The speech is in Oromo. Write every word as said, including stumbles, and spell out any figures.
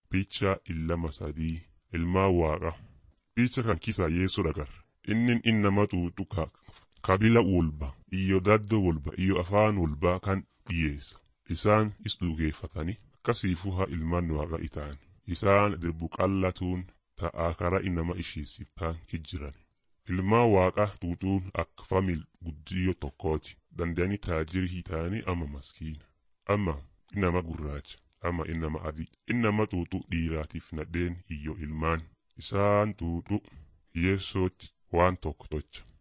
picha illama sadii ilmaa waaqa. Picha kan kisa Yesu dagar. Innin innama tuutu ka kabila wolba iyo daddo wolba iyo afaan wolba kan dhiyeessa. Isaan is dhugeeffatanii akkasiifuha ilmaan waaqa itaan. Isaan dirbu qallatuun ta'aa kara innama ishiisiftaan kijjirani. Ilmaa waaqa tuutuun akka famil guddiyyo tokkooti. Danda'anii taajirii ta'anii ama maskiina. Ama innama gurraacha. Ama innama adii. Innama tuutu dhiiraatiif nadheen iyyo ilmaan. Isaan tuutu Yesuutti waan tokko tocha.